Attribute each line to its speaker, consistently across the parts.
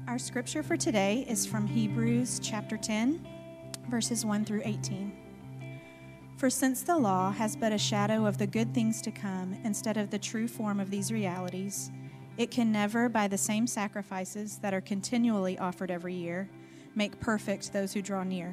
Speaker 1: Our scripture for today is from Hebrews chapter 10, verses 1 through 18. For since the law has but a shadow of the good things to come instead of the true form of these realities, it can never, by the same sacrifices that are continually offered every year, make perfect those who draw near.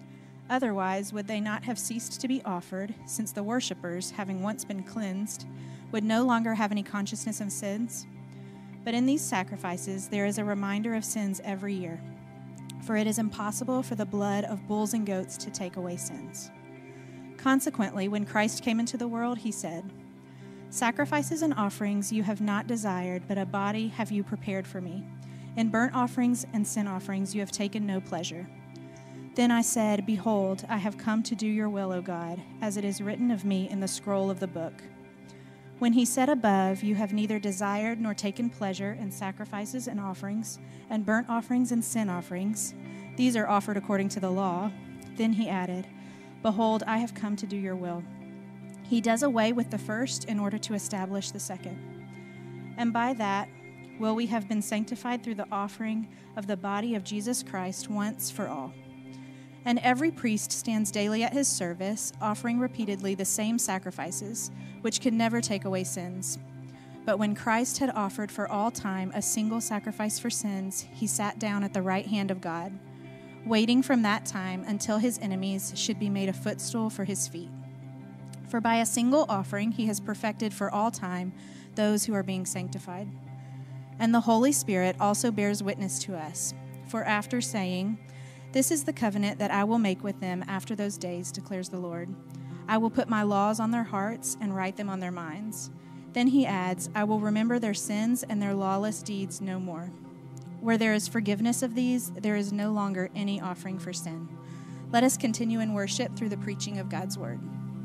Speaker 1: Otherwise, would they not have ceased to be offered, since the worshippers, having once been cleansed, would no longer have any consciousness of sins? But in these sacrifices there is a reminder of sins every year, for it is impossible for the blood of bulls and goats to take away sins. Consequently, when Christ came into the world, he said, "Sacrifices and offerings you have not desired, but a body have you prepared for me. In burnt offerings and sin offerings you have taken no pleasure. Then I said, Behold, I have come to do your will, O God, as it is written of me in the scroll of the book." When he said above, "You have neither desired nor taken pleasure in sacrifices and offerings, and burnt offerings and sin offerings, these are offered according to the law," then he added, "Behold, I have come to do your will." He does away with the first in order to establish the second. And by that will we have been sanctified through the offering of the body of Jesus Christ once for all. And every priest stands daily at his service, offering repeatedly the same sacrifices, which can never take away sins. But when Christ had offered for all time a single sacrifice for sins, he sat down at the right hand of God, waiting from that time until his enemies should be made a footstool for his feet. For by a single offering he has perfected for all time those who are being sanctified. And the Holy Spirit also bears witness to us. For after saying, "This is the covenant that I will make with them after those days, declares the Lord. I will put my laws on their hearts and write them on their minds." Then he adds, "I will remember their sins and their lawless deeds no more. Where there is forgiveness of these, there is no longer any offering for sin." Let us continue in worship through the preaching of God's word.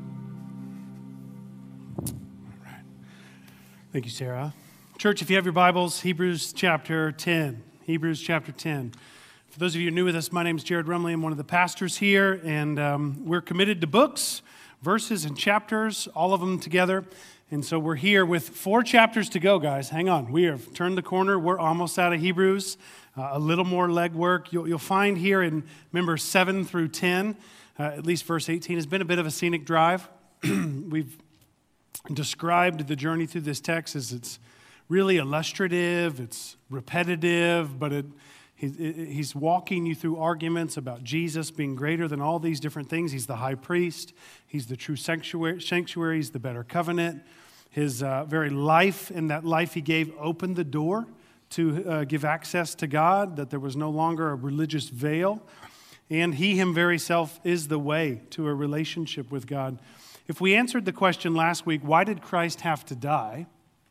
Speaker 2: All right. Thank you, Sarah. Church, if you have your Bibles, Hebrews chapter 10. Hebrews chapter 10. For those of you who are new with us, my name is Jared Rumley. I'm one of the pastors here, and we're committed to books, verses, and chapters, all of them together. And so we're here with 4 chapters to go, guys. Hang on. We have turned the corner. We're almost out of Hebrews. A little more legwork. You'll find here in, remember, 7 through 10, at least verse 18, has been a bit of a scenic drive. We've described the journey through this text as it's really illustrative, it's repetitive, but he's walking you through arguments about Jesus being greater than all these different things. He's the high priest. He's the true sanctuary. He's the better covenant. His very life and that life he gave opened the door to give access to God, that there was no longer a religious veil. And he, him very self, is the way to a relationship with God. If we answered the question last week, why did Christ have to die?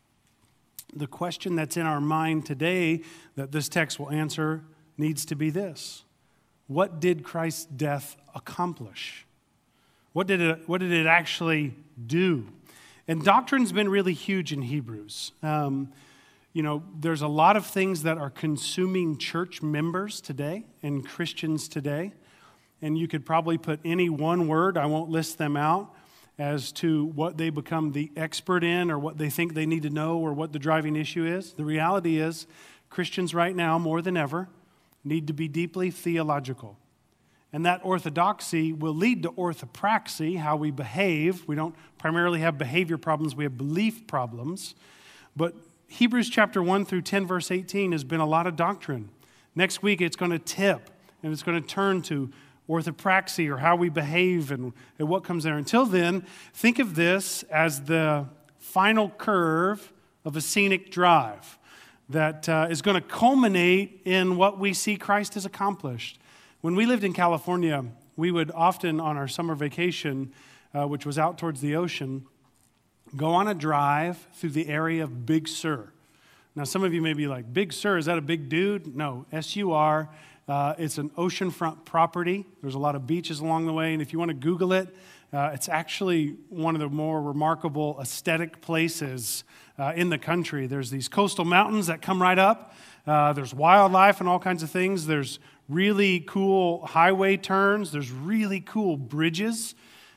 Speaker 2: The question that's in our mind today that this text will answer needs to be this: what did Christ's death accomplish? What did it actually do? And doctrine's been really huge in Hebrews. There's a lot of things that are consuming church members today and Christians today. And you could probably put any one word, I won't list them out, as to what they become the expert in or what they think they need to know or what the driving issue is. The reality is Christians right now, more than ever, need to be deeply theological. And that orthodoxy will lead to orthopraxy, how we behave. We don't primarily have behavior problems, we have belief problems. But Hebrews chapter 1 through 10, verse 18 has been a lot of doctrine. Next week it's going to tip, and it's going to turn to orthopraxy, or how we behave and what comes there. Until then, think of this as the final curve of a scenic drive that is going to culminate in what we see Christ has accomplished. When we lived in California, we would often, on our summer vacation, which was out towards the ocean, go on a drive through the area of Big Sur. Now, some of you may be like, Big Sur, is that a big dude? No, S-U-R. It's an oceanfront property. There's a lot of beaches along the way, and if you want to Google it, it's actually one of the more remarkable aesthetic places in the country. There's these coastal mountains that come right up. There's wildlife and all kinds of things. There's really cool highway turns. There's really cool bridges.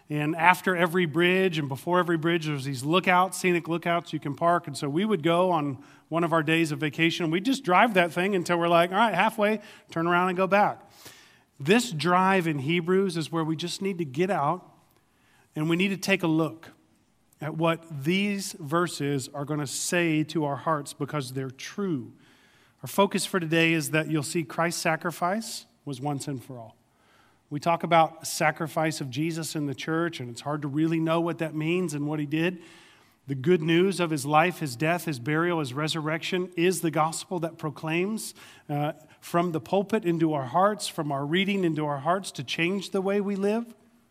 Speaker 2: And after every bridge and before every bridge, there's these lookouts, scenic lookouts you can park. And so we would go on one of our days of vacation. We'd just drive that thing until we're like, all right, halfway, turn around and go back. This drive in Hebrews is where we just need to get out and we need to take a look at what these verses are going to say to our hearts because they're true. Our focus for today is that you'll see Christ's sacrifice was once and for all. We talk about sacrifice of Jesus in the church, and it's hard to really know what that means and what he did. The good news of his life, his death, his burial, his resurrection is the gospel that proclaims from the pulpit into our hearts, from our reading into our hearts to change the way we live.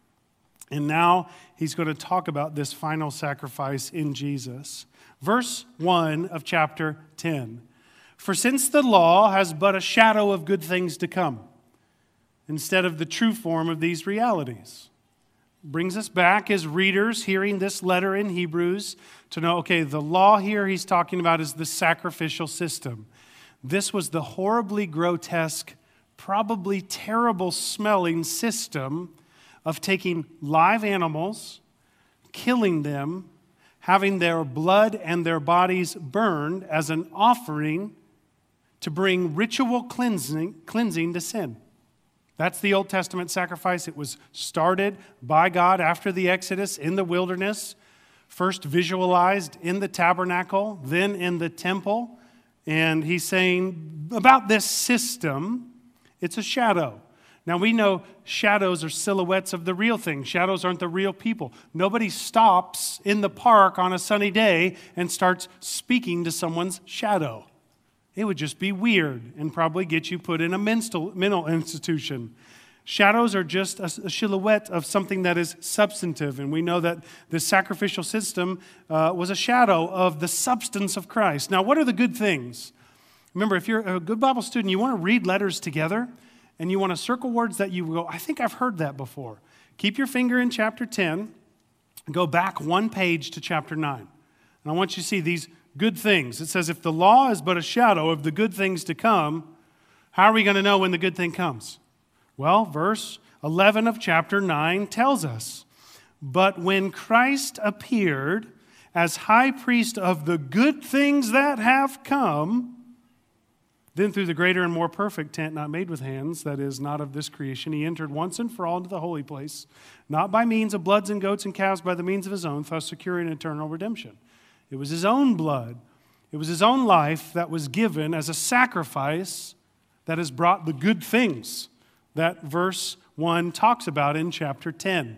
Speaker 2: And now he's going to talk about this final sacrifice in Jesus. Verse 1 of chapter 10. For since the law has but a shadow of good things to come, instead of the true form of these realities. Brings us back as readers hearing this letter in Hebrews to know, okay, the law here he's talking about is the sacrificial system. This was the horribly grotesque, probably terrible smelling system of taking live animals, killing them, having their blood and their bodies burned as an offering to bring ritual cleansing to sin. That's the Old Testament sacrifice. It was started by God after the Exodus in the wilderness, first visualized in the tabernacle, then in the temple. And he's saying about this system, it's a shadow. Now we know shadows are silhouettes of the real thing. Shadows aren't the real people. Nobody stops in the park on a sunny day and starts speaking to someone's shadow. It would just be weird and probably get you put in a mental institution. Shadows are just a silhouette of something that is substantive. And we know that the sacrificial system was a shadow of the substance of Christ. Now, what are the good things? Remember, if you're a good Bible student, you want to read letters together and you want to circle words that you go, I think I've heard that before. Keep your finger in chapter 10. Go back one page to chapter 9. And I want you to see these good things. It says, if the law is but a shadow of the good things to come, how are we going to know when the good thing comes? Well, verse 11 of chapter 9 tells us, but when Christ appeared as high priest of the good things that have come, then through the greater and more perfect tent not made with hands, that is, not of this creation, he entered once and for all into the holy place, not by means of bloods and goats and calves, by the means of his own, thus securing eternal redemption. It was his own blood. It was his own life that was given as a sacrifice that has brought the good things that verse 1 talks about in chapter 10.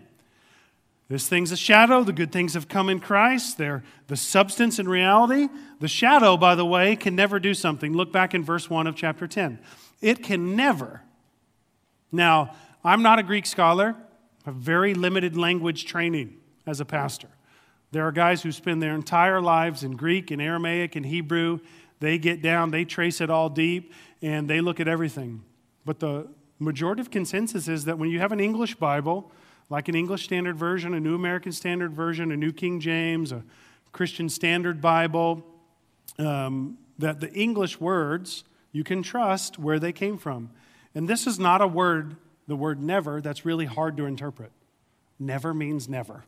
Speaker 2: This thing's a shadow. The good things have come in Christ. They're the substance and reality. The shadow, by the way, can never do something. Look back in verse 1 of chapter 10. It can never. Now, I'm not a Greek scholar. I have very limited language training as a pastor. There are guys who spend their entire lives in Greek and Aramaic and Hebrew. They get down, they trace it all deep, and they look at everything. But the majority of consensus is that when you have an English Bible, like an English Standard Version, a New American Standard Version, a New King James, a Christian Standard Bible, that the English words, you can trust where they came from. And this is not a word, the word never, that's really hard to interpret. Never means never.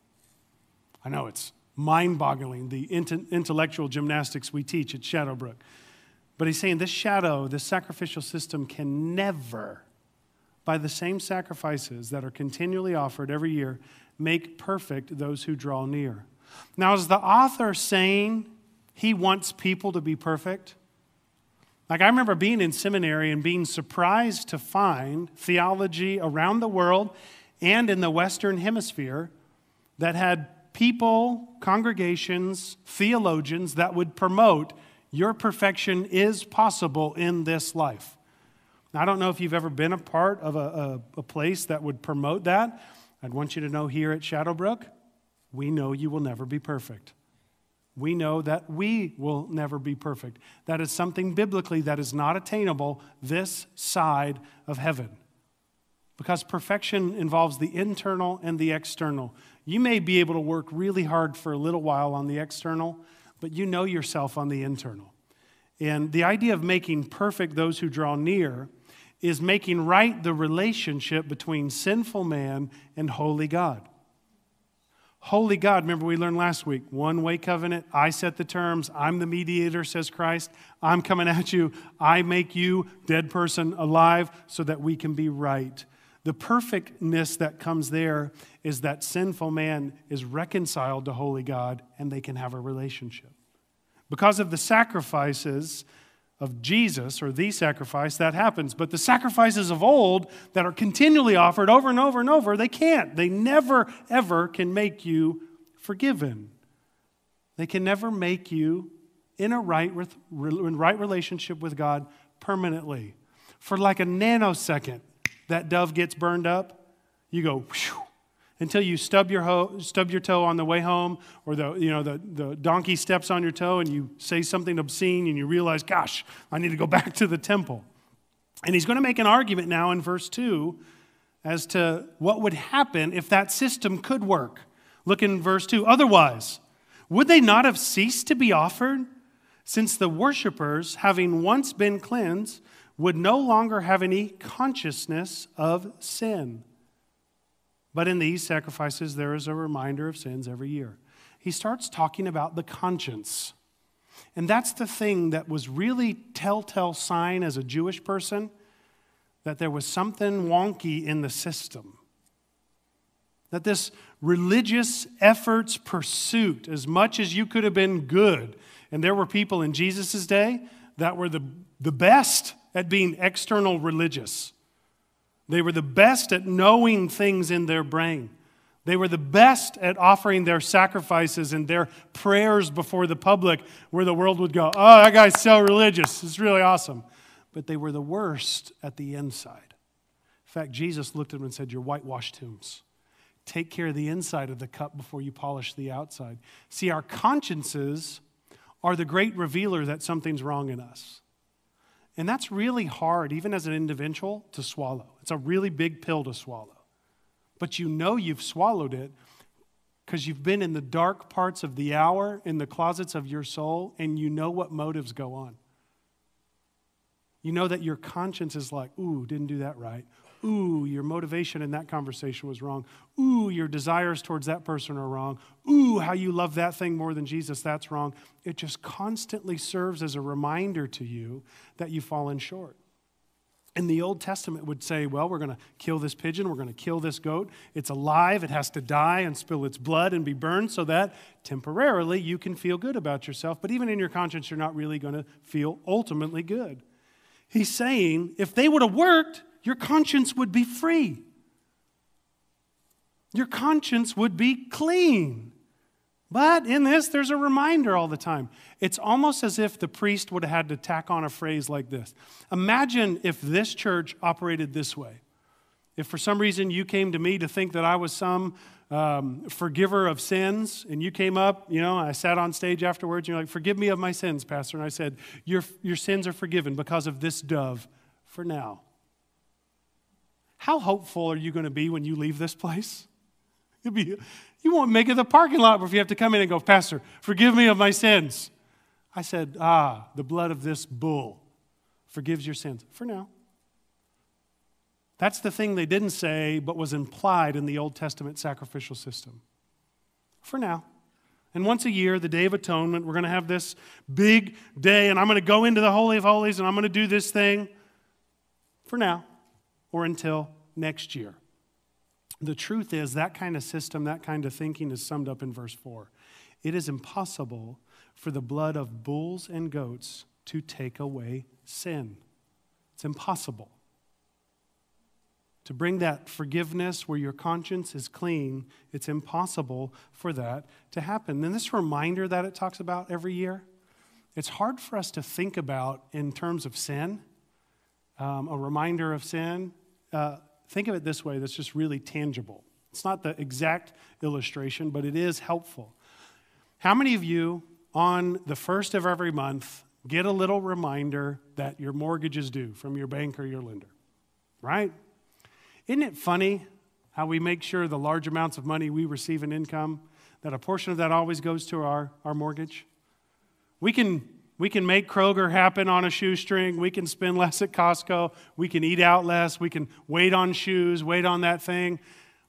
Speaker 2: I know it's mind-boggling, the intellectual gymnastics we teach at Shadowbrook. But he's saying this shadow, this sacrificial system can never, by the same sacrifices that are continually offered every year, make perfect those who draw near. Now, is the author saying he wants people to be perfect? Like, I remember being in seminary and being surprised to find theology around the world and in the Western Hemisphere that had people, congregations, theologians that would promote your perfection is possible in this life. Now, I don't know if you've ever been a part of a place that would promote that. I'd want you to know here at Shadowbrook, we know you will never be perfect. We know that we will never be perfect. That is something biblically that is not attainable this side of heaven. Because perfection involves the internal and the external. You may be able to work really hard for a little while on the external, but you know yourself on the internal. And the idea of making perfect those who draw near is making right the relationship between sinful man and holy God. Holy God, remember we learned last week, one-way covenant. I set the terms. I'm the mediator, says Christ. I'm coming at you. I make you, dead person, alive so that we can be right. The perfectness that comes there is that sinful man is reconciled to holy God and they can have a relationship. Because of the sacrifices of Jesus, or the sacrifice, that happens. But the sacrifices of old that are continually offered over and over and over, they can't. They never, ever can make you forgiven. They can never make you in a right relationship with God permanently. For like a nanosecond, that dove gets burned up, you go, whew, until you stub your toe on the way home, or the donkey steps on your toe and you say something obscene and you realize, gosh, I need to go back to the temple. And he's going to make an argument now in verse 2 as to what would happen if that system could work. Look in verse 2. Otherwise, would they not have ceased to be offered, since the worshipers, having once been cleansed, would no longer have any consciousness of sin? But in these sacrifices, there is a reminder of sins every year. He starts talking about the conscience. And that's the thing that was really telltale sign as a Jewish person that there was something wonky in the system. That this religious efforts pursuit, as much as you could have been good, and there were people in Jesus' day that were the best at being external religious. They were the best at knowing things in their brain. They were the best at offering their sacrifices and their prayers before the public, where the world would go, oh, that guy's so religious. It's really awesome. But they were the worst at the inside. In fact, Jesus looked at them and said, you're whitewashed tombs. Take care of the inside of the cup before you polish the outside. See, our consciences are the great revealer that something's wrong in us. And that's really hard, even as an individual, to swallow. It's a really big pill to swallow. But you know you've swallowed it because you've been in the dark parts of the hour, in the closets of your soul, and you know what motives go on. You know that your conscience is like, ooh, didn't do that right. Ooh, your motivation in that conversation was wrong. Ooh, your desires towards that person are wrong. Ooh, how you love that thing more than Jesus, that's wrong. It just constantly serves as a reminder to you that you've fallen short. And the Old Testament would say, well, we're going to kill this pigeon, we're going to kill this goat. It's alive, it has to die and spill its blood and be burned so that temporarily you can feel good about yourself. But even in your conscience, you're not really going to feel ultimately good. He's saying, if they would have worked, your conscience would be free. Your conscience would be clean. But in this, there's a reminder all the time. It's almost as if the priest would have had to tack on a phrase like this. Imagine if this church operated this way. If for some reason you came to me to think that I was some forgiver of sins, and you came up, I sat on stage afterwards, and you're like, forgive me of my sins, Pastor. And I said, your sins are forgiven because of this dove for now. How hopeful are you going to be when you leave this place? You won't make it the parking lot if you have to come in and go, Pastor, forgive me of my sins. I said, the blood of this bull forgives your sins. For now. That's the thing they didn't say, but was implied in the Old Testament sacrificial system. For now. And once a year, the Day of Atonement, we're going to have this big day, and I'm going to go into the Holy of Holies, and I'm going to do this thing. For now. Or until next year. The truth is that kind of system, that kind of thinking is summed up in verse 4. It is impossible for the blood of bulls and goats to take away sin. It's impossible. To bring that forgiveness where your conscience is clean, it's impossible for that to happen. And this reminder that it talks about every year, it's hard for us to think about in terms of sin, a reminder of sin. Think of it this way, that's just really tangible. It's not the exact illustration, but it is helpful. How many of you on the first of every month get a little reminder that your mortgage is due from your bank or your lender? Right? Isn't it funny how we make sure the large amounts of money we receive in income, that a portion of that always goes to our mortgage? We can make Kroger happen on a shoestring. We can spend less at Costco. We can eat out less. We can wait on shoes, wait on that thing.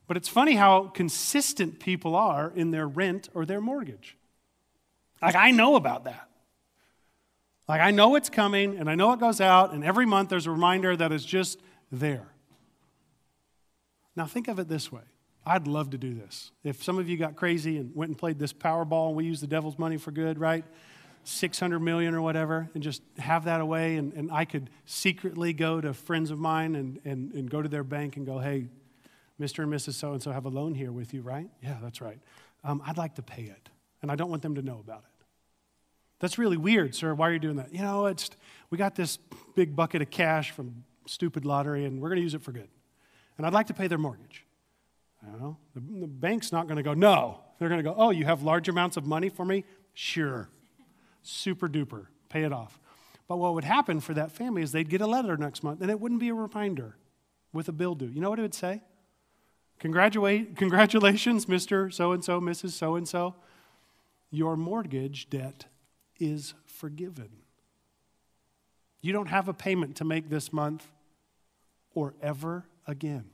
Speaker 2: But it's funny how consistent people are in their rent or their mortgage. Like, I know about that. Like, I know it's coming, and I know it goes out, and every month there's a reminder that it's just there. Now, think of it this way. I'd love to do this. If some of you got crazy and went and played this Powerball, and we use the devil's money for good, right? 600 million or whatever, and just have that away, and I could secretly go to friends of mine and go to their bank and go, hey, Mr. and Mrs. So-and-so have a loan here with you, right? Yeah, that's right. I'd like to pay it, and I don't want them to know about it. That's really weird, sir. Why are you doing that? You know, we got this big bucket of cash from stupid lottery, and we're going to use it for good. And I'd like to pay their mortgage. I don't know. The bank's not going to go, no. They're going to go, oh, you have large amounts of money for me? Sure. Super duper. Pay it off. But what would happen for that family is they'd get a letter next month, and it wouldn't be a reminder with a bill due. You know what it would say? Congratulations, Mr. So-and-so, Mrs. So-and-so. Your mortgage debt is forgiven. You don't have a payment to make this month or ever again.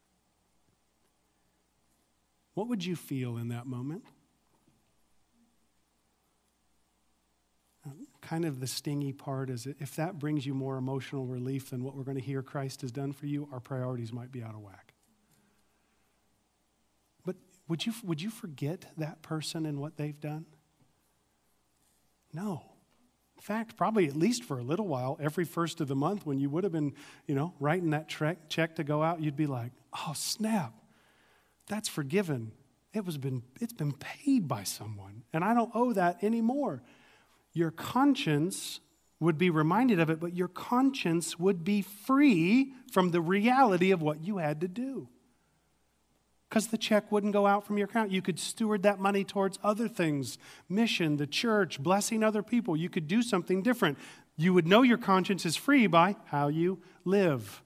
Speaker 2: What would you feel in that moment? Kind of the stingy part is if that brings you more emotional relief than what we're going to hear Christ has done for you, our priorities might be out of whack. But would you forget that person and what they've done? No. In fact, probably at least for a little while, every first of the month when you would have been, writing that check to go out, you'd be like, oh, snap, that's forgiven. It's been paid by someone, and I don't owe that anymore. Your conscience would be reminded of it, but your conscience would be free from the reality of what you had to do. Because the check wouldn't go out from your account. You could steward that money towards other things, mission, the church, blessing other people. You could do something different. You would know your conscience is free by how you live.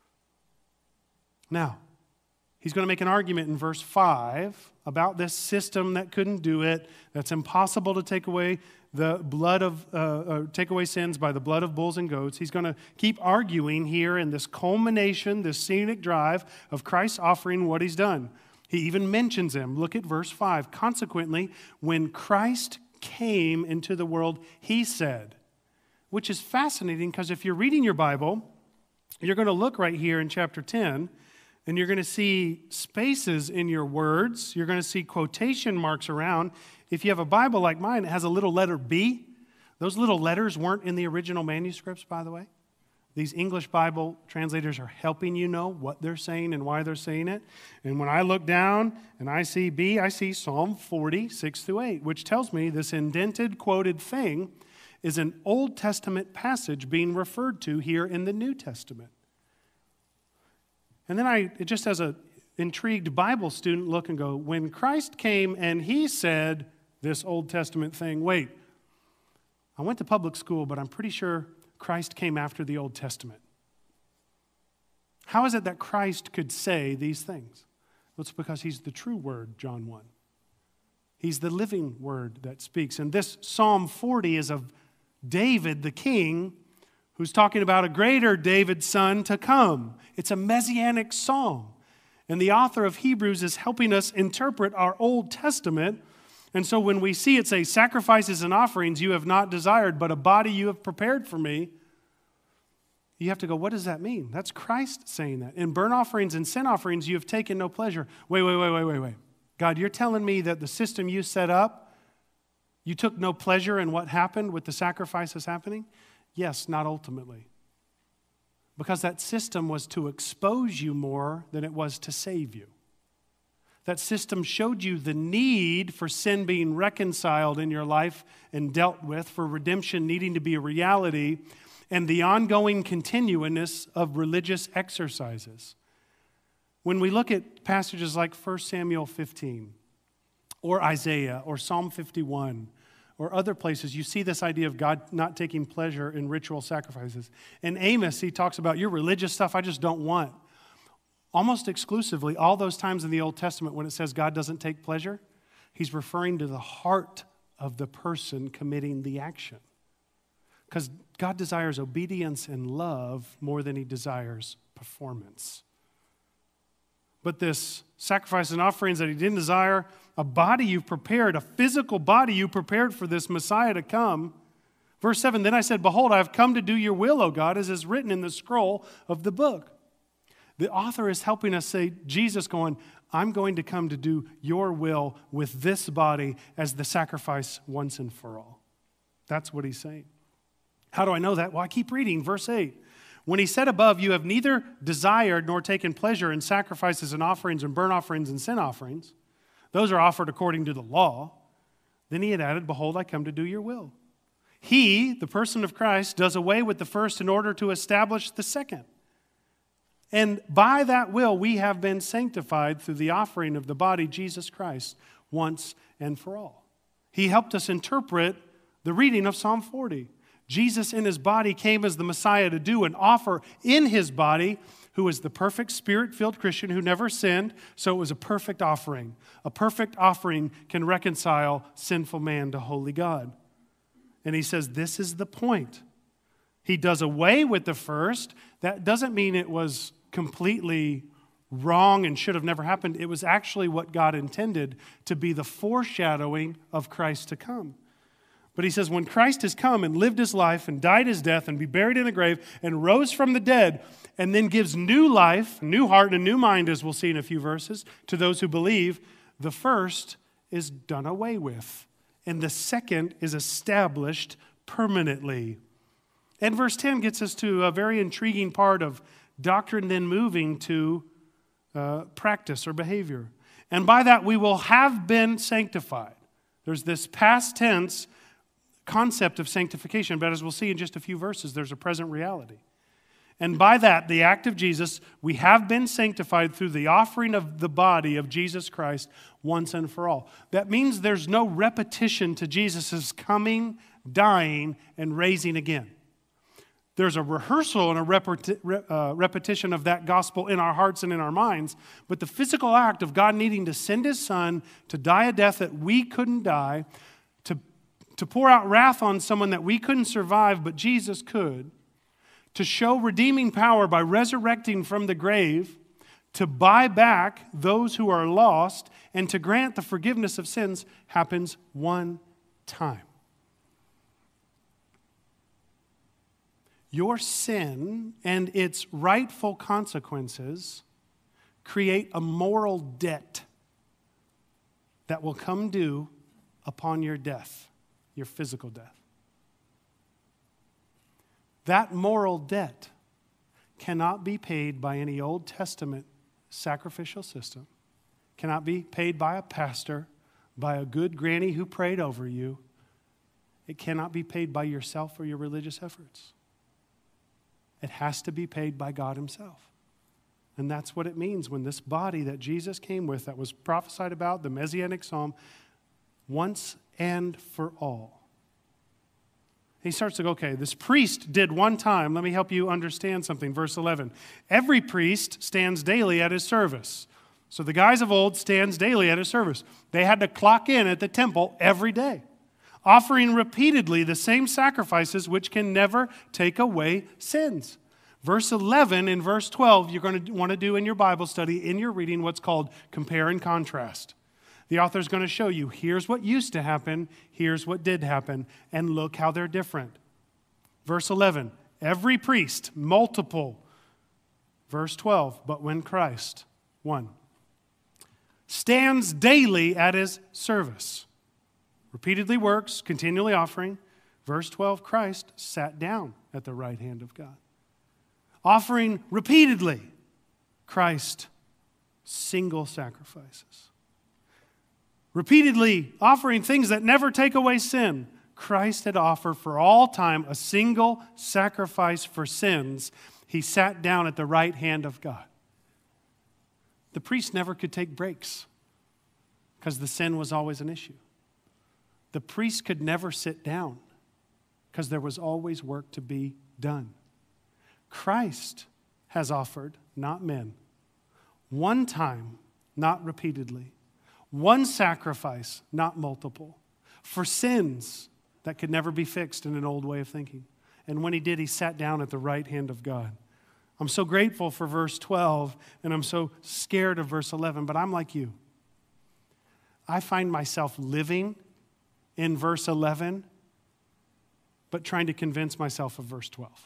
Speaker 2: Now, he's going to make an argument in verse 5 about this system that couldn't do it, that's impossible to take away the blood of, take away sins by the blood of bulls and goats. He's going to keep arguing here in this culmination, this scenic drive of Christ's offering what he's done. He even mentions him. Look at verse 5. Consequently, when Christ came into the world, he said, which is fascinating because if you're reading your Bible, you're going to look right here in chapter 10, and you're going to see spaces in your words. You're going to see quotation marks around. If you have a Bible like mine, it has a little letter B. Those little letters weren't in the original manuscripts, by the way. These English Bible translators are helping you know what they're saying and why they're saying it. And when I look down and I see B, I see Psalm 40, 6-8, which tells me this indented, quoted thing is an Old Testament passage being referred to here in the New Testament. And then just as an intrigued Bible student, look and go, when Christ came and he said this Old Testament thing, wait, I went to public school, but I'm pretty sure Christ came after the Old Testament. How is it that Christ could say these things? Well, it's because he's the true word, John 1. He's the living word that speaks. And this Psalm 40 is of David, the king, who's talking about a greater David son to come. It's a messianic psalm. And the author of Hebrews is helping us interpret our Old Testament. And so when we see it say, sacrifices and offerings you have not desired, but a body you have prepared for me, you have to go, what does that mean? That's Christ saying that. In burnt offerings and sin offerings you have taken no pleasure. Wait. God, you're telling me that the system you set up, you took no pleasure in what happened with the sacrifices happening? Yes, not ultimately. Because that system was to expose you more than it was to save you. That system showed you the need for sin being reconciled in your life and dealt with, for redemption needing to be a reality, and the ongoing continuousness of religious exercises. When we look at passages like 1 Samuel 15, or Isaiah, or Psalm 51, or other places, you see this idea of God not taking pleasure in ritual sacrifices. In Amos, he talks about your religious stuff I just don't want. Almost exclusively, all those times in the Old Testament when it says God doesn't take pleasure, he's referring to the heart of the person committing the action. Because God desires obedience and love more than he desires performance. but this sacrifice and offerings that he didn't desire, a body you've prepared, a physical body you prepared for this Messiah to come. Verse 7, then I said, behold, I have come to do your will, O God, as is written in the scroll of the book. The author is helping us say, Jesus going, I'm going to come to do your will with this body as the sacrifice once and for all. That's what he's saying. How do I know that? Well, I keep reading verse 8. When he said above, you have neither desired nor taken pleasure in sacrifices and offerings and burnt offerings and sin offerings. Those are offered according to the law. Then he had added, behold, I come to do your will. He, the person of Christ, does away with the first in order to establish the second. And by that will, we have been sanctified through the offering of the body, Jesus Christ, once and for all. He helped us interpret the reading of Psalm 40. Jesus in his body came as the Messiah to do and offer in his body, who is the perfect Spirit-filled Christian who never sinned, so it was a perfect offering. A perfect offering can reconcile sinful man to holy God. And he says, this is the point. He does away with the first. That doesn't mean it was completely wrong and should have never happened. It was actually what God intended to be the foreshadowing of Christ to come. But he says, when Christ has come and lived his life and died his death and be buried in a grave and rose from the dead and then gives new life, new heart, and a new mind, as we'll see in a few verses, to those who believe, the first is done away with. And the second is established permanently. And verse 10 gets us to a very intriguing part of doctrine then moving to practice or behavior. And by that we will have been sanctified. There's this past tense concept of sanctification, but as we'll see in just a few verses, there's a present reality. And by that, the act of Jesus, we have been sanctified through the offering of the body of Jesus Christ once and for all. That means there's no repetition to Jesus' coming, dying, and raising again. There's a rehearsal and a repetition of that gospel in our hearts and in our minds, but the physical act of God needing to send his son to die a death that we couldn't die, to pour out wrath on someone that we couldn't survive, but Jesus could, to show redeeming power by resurrecting from the grave, to buy back those who are lost, and to grant the forgiveness of sins happens one time. Your sin and its rightful consequences create a moral debt that will come due upon your death, your physical death. That moral debt cannot be paid by any Old Testament sacrificial system, cannot be paid by a pastor, by a good granny who prayed over you. It cannot be paid by yourself or your religious efforts. It has to be paid by God himself. And that's what it means when this body that Jesus came with, that was prophesied about, the Messianic Psalm, once and for all. He starts to go, okay, this priest did one time. Let me help you understand something. Verse 11. Every priest stands daily at his service. So the guys of old stands daily at his service. They had to clock in at the temple every day, offering repeatedly the same sacrifices which can never take away sins. Verse 11 and verse 12, you're going to want to do in your Bible study, in your reading, what's called compare and contrast. The author's going to show you, here's what used to happen, here's what did happen, and look how they're different. Verse 11, every priest, multiple. Verse 12, but when Christ, one, stands daily at his service, repeatedly works, continually offering. Verse 12, Christ sat down at the right hand of God. Offering repeatedly, Christ, single sacrifices. Repeatedly offering things that never take away sin. Christ had offered for all time a single sacrifice for sins. He sat down at the right hand of God. The priest never could take breaks because the sin was always an issue. The priest could never sit down because there was always work to be done. Christ has offered, not men, one time, not repeatedly, one sacrifice, not multiple, for sins that could never be fixed in an old way of thinking. And when he did, he sat down at the right hand of God. I'm so grateful for verse 12, and I'm so scared of verse 11, but I'm like you. I find myself living in verse 11, but trying to convince myself of verse 12.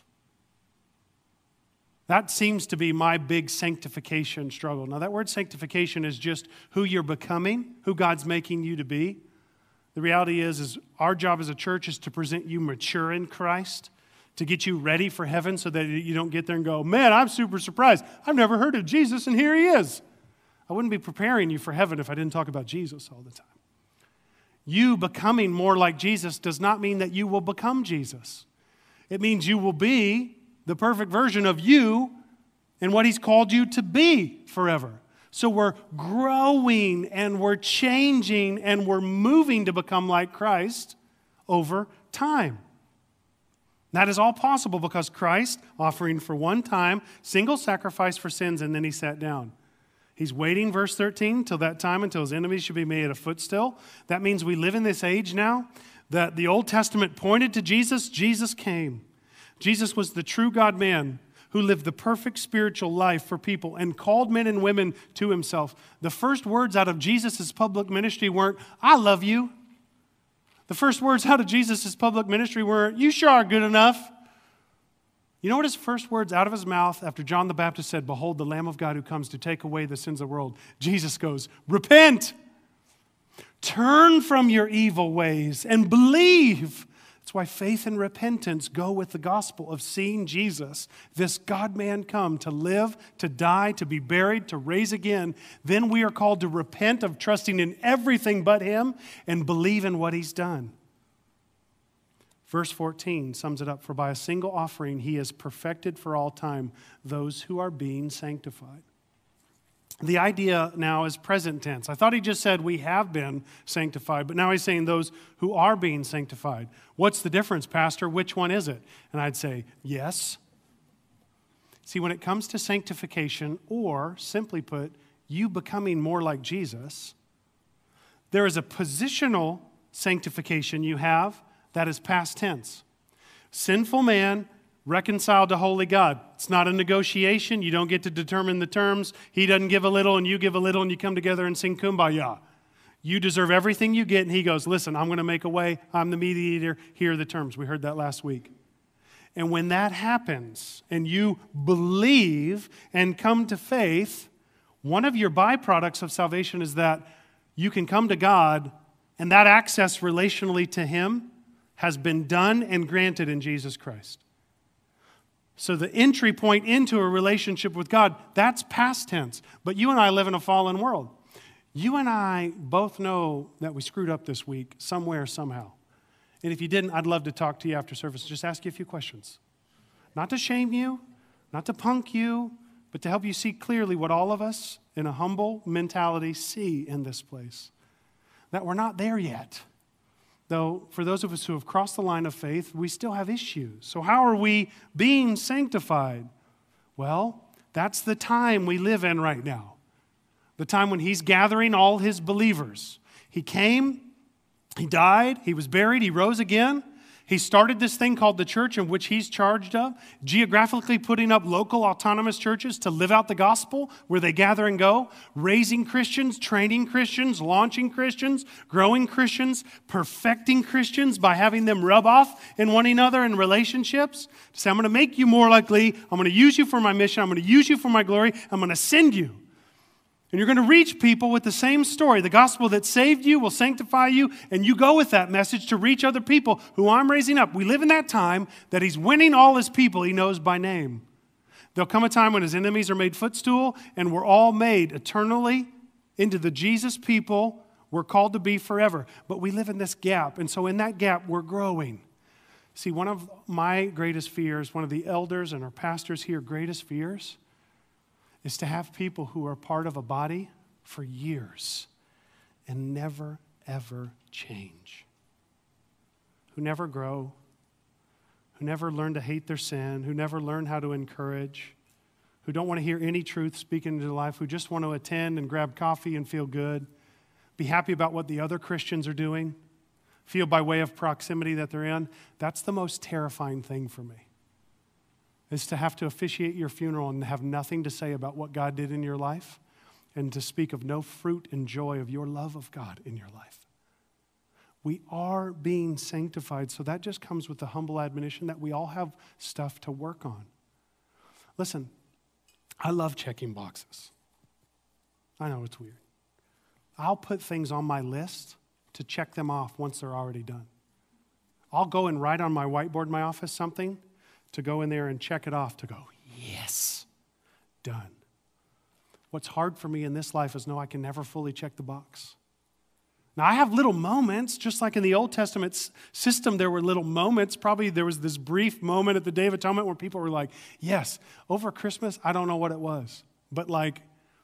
Speaker 2: That seems to be my big sanctification struggle. Now, that word sanctification is just who you're becoming, who God's making you to be. The reality is our job as a church is to present you mature in Christ, to get you ready for heaven so that you don't get there and go, man, I'm super surprised. I've never heard of Jesus, and here he is. I wouldn't be preparing you for heaven if I didn't talk about Jesus all the time. You becoming more like Jesus does not mean that you will become Jesus. It means you will be the perfect version of you and what he's called you to be forever. So we're growing and we're changing and we're moving to become like Christ over time. That is all possible because Christ, offering for one time, single sacrifice for sins, and then he sat down. He's waiting, verse 13, till that time, until his enemies should be made a footstool. That means we live in this age now that the Old Testament pointed to Jesus. Jesus came. Jesus was the true God-man who lived the perfect spiritual life for people and called men and women to himself. The first words out of Jesus' public ministry weren't, I love you. The first words out of Jesus' public ministry were, you sure are good enough. You know what his first words out of his mouth after John the Baptist said, behold, the Lamb of God who comes to take away the sins of the world. Jesus goes, repent. Turn from your evil ways and believe. That's why faith and repentance go with the gospel of seeing Jesus, this God-man come to live, to die, to be buried, to raise again. Then we are called to repent of trusting in everything but him and believe in what he's done. Verse 14 sums it up, for by a single offering he has perfected for all time those who are being sanctified. The idea now is present tense. I thought he just said we have been sanctified, but now he's saying those who are being sanctified. What's the difference, Pastor? Which one is it? And I'd say, yes. See, when it comes to sanctification, or simply put, you becoming more like Jesus, there is a positional sanctification you have that is past tense. Sinful man reconciled to holy God. It's not a negotiation. You don't get to determine the terms. He doesn't give a little and you give a little and you come together and sing Kumbaya. You deserve everything you get, and he goes, listen, I'm going to make a way. I'm the mediator. Here are the terms. We heard that last week. And when that happens and you believe and come to faith, one of your byproducts of salvation is that you can come to God, and that access relationally to him has been done and granted in Jesus Christ. So the entry point into a relationship with God, that's past tense. But you and I live in a fallen world. You and I both know that we screwed up this week somewhere, somehow. And if you didn't, I'd love to talk to you after service. Just ask you a few questions. Not to shame you, not to punk you, but to help you see clearly what all of us in a humble mentality see in this place. That we're not there yet. Though, for those of us who have crossed the line of faith, we still have issues. So how are we being sanctified? Well, that's the time we live in right now. The time when he's gathering all his believers. He came, he died, he was buried, he rose again. He started this thing called the church, in which he's charged of, geographically putting up local autonomous churches to live out the gospel where they gather and go, raising Christians, training Christians, launching Christians, growing Christians, perfecting Christians by having them rub off in one another in relationships. To say, I'm going to make you more like Lee. I'm going to use you for my mission. I'm going to use you for my glory. I'm going to send you. And you're going to reach people with the same story. The gospel that saved you will sanctify you, and you go with that message to reach other people who I'm raising up. We live in that time that he's winning all his people he knows by name. There'll come a time when his enemies are made footstool, and we're all made eternally into the Jesus people we're called to be forever. But we live in this gap, and so in that gap, we're growing. See, one of my greatest fears, one of the elders and our pastors here greatest fears, is to have people who are part of a body for years and never, ever change. Who never grow, who never learn to hate their sin, who never learn how to encourage, who don't want to hear any truth speaking into their life, who just want to attend and grab coffee and feel good, be happy about what the other Christians are doing, feel by way of proximity that they're in. That's the most terrifying thing for me. is to have to officiate your funeral and have nothing to say about what God did in your life and to speak of no fruit and joy of your love of God in your life. We are being sanctified, so that just comes with the humble admonition that we all have stuff to work on. Listen, I love checking boxes. I know it's weird. I'll put things on my list to check them off once they're already done. I'll go and write on my whiteboard in my office something to go in there and check it off to go, yes, done. What's hard for me in this life is know I can never fully check the box. Now, I have little moments, just like in the Old Testament system, there were little moments. Probably there was this brief moment at the Day of Atonement where people were like, yes, over Christmas, I don't know what it was. But like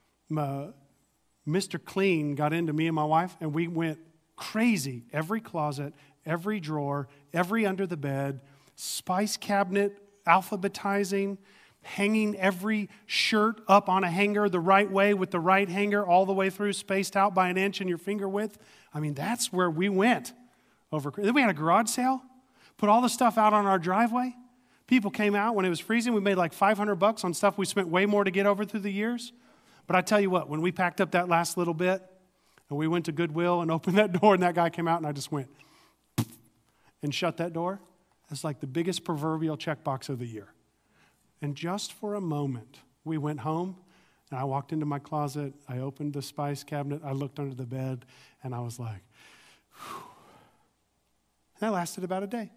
Speaker 2: Mr. Clean got into me and my wife, and we went crazy. Every closet, every drawer, every under the bed, spice cabinet, alphabetizing, hanging every shirt up on a hanger the right way with the right hanger all the way through, spaced out by an inch in your finger width. I mean, that's where we went. Then we had a garage sale, put all the stuff out on our driveway. People came out when it was freezing. We made like $500 on stuff we spent way more to get over through the years. But I tell you what, when we packed up that last little bit and we went to Goodwill and opened that door and that guy came out and I just went and shut that door, it's like the biggest proverbial checkbox of the year. And just for a moment, we went home, and I walked into my closet, I opened the spice cabinet, I looked under the bed, and I was like, whew. That lasted about a day.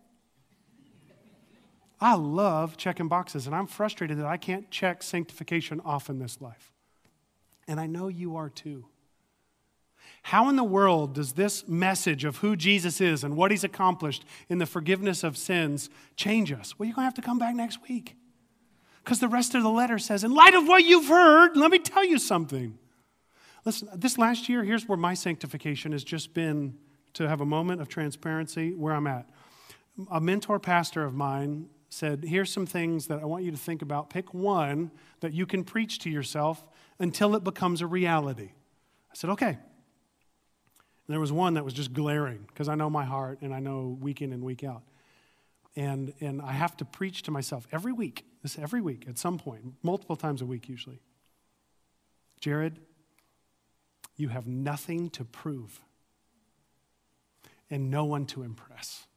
Speaker 2: I love checking boxes, and I'm frustrated that I can't check sanctification off in this life. And I know you are too. How in the world does this message of who Jesus is and what he's accomplished in the forgiveness of sins change us? Well, you're going to have to come back next week. Because the rest of the letter says, in light of what you've heard, let me tell you something. Listen, this last year, here's where my sanctification has just been to have a moment of transparency where I'm at. A mentor pastor of mine said, here's some things that I want you to think about. Pick one that you can preach to yourself until it becomes a reality. I said, okay. And there was one that was just glaring because I know my heart and I know week in and week out. And I have to preach to myself every week at some point, multiple times a week usually. Jared, you have nothing to prove and no one to impress.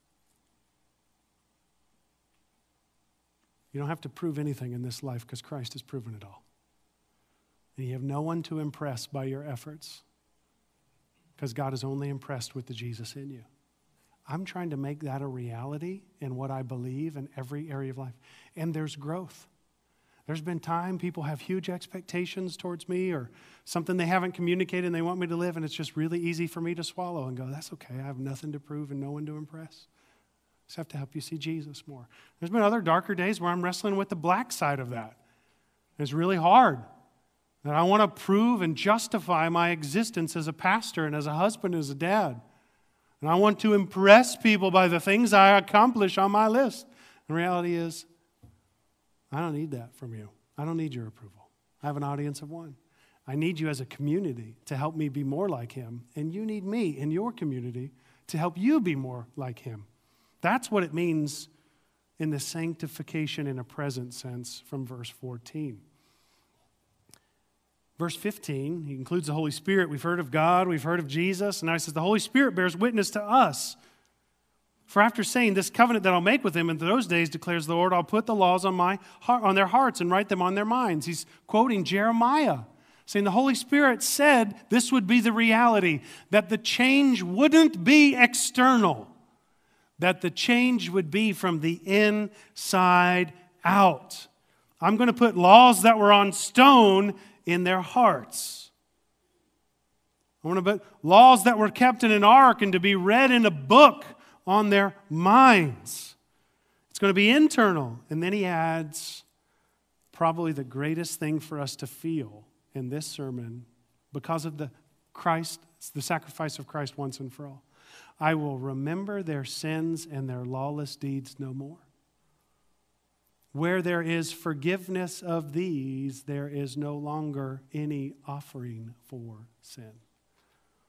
Speaker 2: You don't have to prove anything in this life because Christ has proven it all. And you have no one to impress by your efforts because God is only impressed with the Jesus in you. I'm trying to make that a reality in what I believe in every area of life. And there's growth. There's been time people have huge expectations towards me or something they haven't communicated and they want me to live, and it's just really easy for me to swallow and go, that's okay, I have nothing to prove and no one to impress. Just have to help you see Jesus more. There's been other darker days where I'm wrestling with the black side of that. It's really hard. That I want to prove and justify my existence as a pastor and as a husband and as a dad. And I want to impress people by the things I accomplish on my list. The reality is, I don't need that from you. I don't need your approval. I have an audience of one. I need you as a community to help me be more like him. And you need me in your community to help you be more like him. That's what it means in the sanctification in a present sense from verse 14. Verse 15, he includes the Holy Spirit. We've heard of God, we've heard of Jesus, and now he says the Holy Spirit bears witness to us. For after saying, this covenant that I'll make with them in those days, declares the Lord, I'll put the laws on their hearts and write them on their minds. He's quoting Jeremiah, saying the Holy Spirit said this would be the reality, that the change wouldn't be external, that the change would be from the inside out. I'm going to put laws that were on stone in their hearts. I want to put laws that were kept in an ark and to be read in a book on their minds. It's going to be internal. And then he adds probably the greatest thing for us to feel in this sermon because of the sacrifice of Christ once and for all. I will remember their sins and their lawless deeds no more. Where there is forgiveness of these, there is no longer any offering for sin.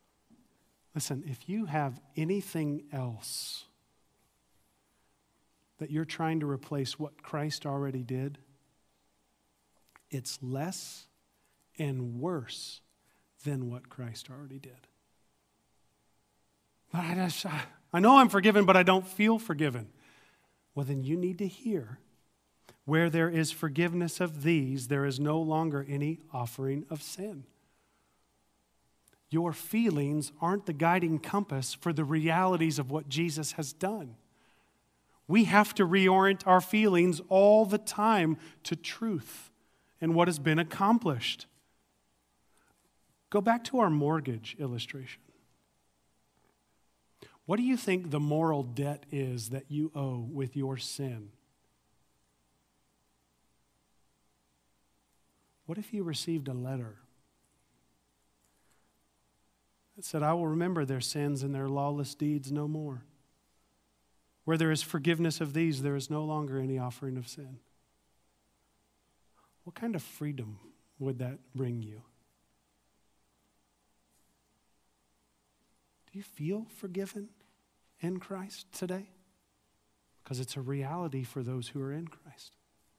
Speaker 2: Listen, if you have anything else that you're trying to replace what Christ already did, it's less and worse than what Christ already did. But I know I'm forgiven, but I don't feel forgiven. Well, then you need to hear, where there is forgiveness of these, there is no longer any offering of sin. Your feelings aren't the guiding compass for the realities of what Jesus has done. We have to reorient our feelings all the time to truth and what has been accomplished. Go back to our mortgage illustration. What do you think the moral debt is that you owe with your sin? What if you received a letter that said, I will remember their sins and their lawless deeds no more? Where there is forgiveness of these, there is no longer any offering of sin. What kind of freedom would that bring you? Do you feel forgiven in Christ today? Because it's a reality for those who are in Christ.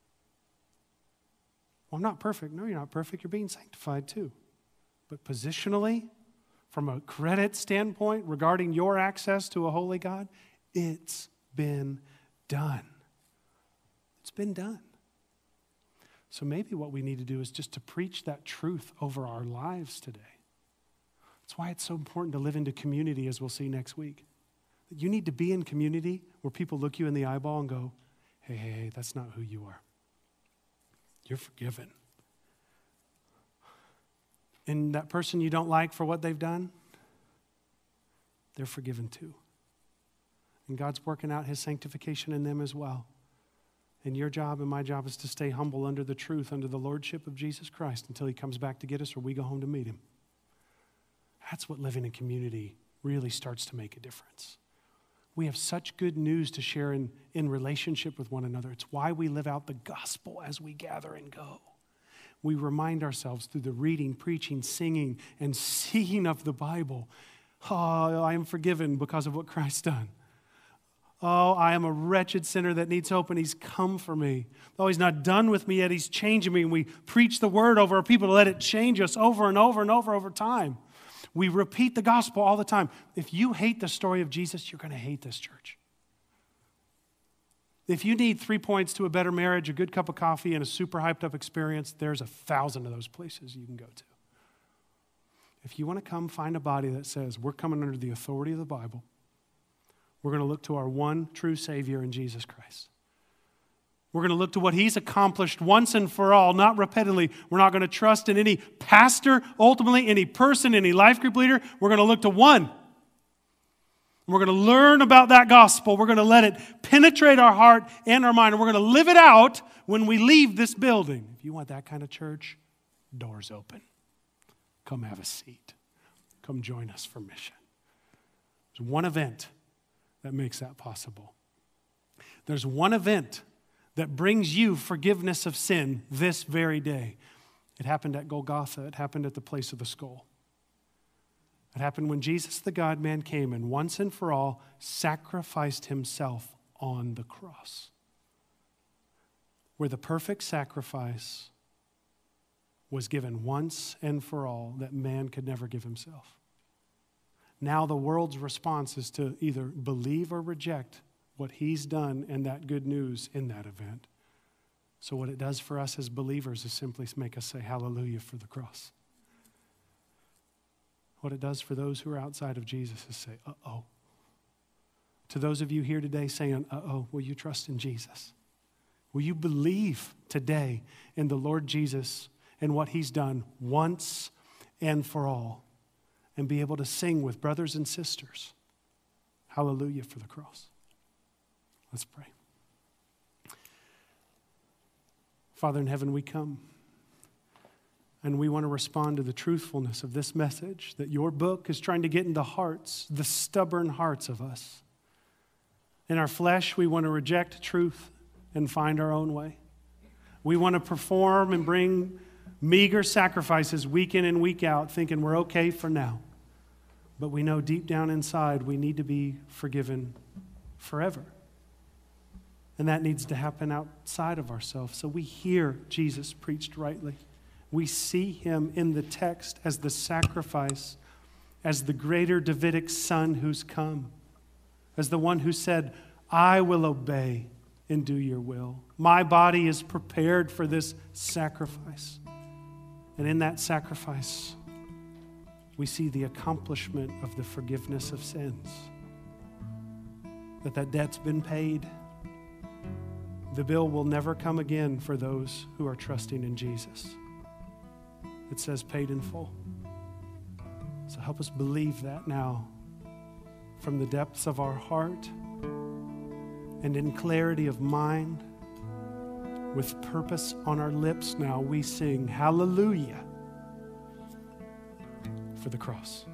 Speaker 2: Well, I'm not perfect. No, you're not perfect. You're being sanctified too. But positionally, from a credit standpoint regarding your access to a holy God, it's been done. It's been done. So maybe what we need to do is just to preach that truth over our lives today. That's why it's so important to live into community, as we'll see next week. You need to be in community where people look you in the eyeball and go, hey, that's not who you are. You're forgiven. And that person you don't like for what they've done, they're forgiven too. And God's working out his sanctification in them as well. And your job and my job is to stay humble under the truth, under the lordship of Jesus Christ until he comes back to get us or we go home to meet him. That's what living in community really starts to make a difference. We have such good news to share in relationship with one another. It's why we live out the gospel as we gather and go. We remind ourselves through the reading, preaching, singing, and seeing of the Bible, oh, I am forgiven because of what Christ's done. Oh, I am a wretched sinner that needs hope, and he's come for me. Though he's not done with me yet, he's changing me. And we preach the word over our people to let it change us over and over and over time. We repeat the gospel all the time. If you hate the story of Jesus, you're going to hate this church. If you need 3 points to a better marriage, a good cup of coffee, and a super hyped up experience, there's 1,000 of those places you can go to. If you want to come find a body that says, we're coming under the authority of the Bible, we're going to look to our one true Savior in Jesus Christ. We're going to look to what he's accomplished once and for all, not repeatedly. We're not going to trust in any pastor, ultimately, any person, any life group leader. We're going to look to one. We're going to learn about that gospel. We're going to let it penetrate our heart and our mind. And we're going to live it out when we leave this building. If you want that kind of church, doors open. Come have a seat. Come join us for mission. There's one event that makes that possible. There's one event that brings you forgiveness of sin this very day. It happened at Golgotha. It happened at the place of the skull. It happened when Jesus, the God-man, came and once and for all sacrificed himself on the cross, where the perfect sacrifice was given once and for all that man could never give himself. Now the world's response is to either believe or reject what he's done and that good news in that event. So what it does for us as believers is simply make us say hallelujah for the cross. What it does for those who are outside of Jesus is say, uh-oh. To those of you here today saying, uh-oh, will you trust in Jesus? Will you believe today in the Lord Jesus and what he's done once and for all? And be able to sing with brothers and sisters, hallelujah for the cross. Let's pray. Father in heaven, we come and we want to respond to the truthfulness of this message that your book is trying to get into hearts, the stubborn hearts of us. In our flesh, we want to reject truth and find our own way. We want to perform and bring meager sacrifices week in and week out, thinking we're okay for now. But we know deep down inside we need to be forgiven forever. And that needs to happen outside of ourselves. So we hear Jesus preached rightly. We see him in the text as the sacrifice, as the greater Davidic son who's come, as the one who said, I will obey and do your will. My body is prepared for this sacrifice. And in that sacrifice, we see the accomplishment of the forgiveness of sins. That debt's been paid. The bill will never come again for those who are trusting in Jesus. It says paid in full. So help us believe that now from the depths of our heart and in clarity of mind, with purpose on our lips now, we sing hallelujah for the cross.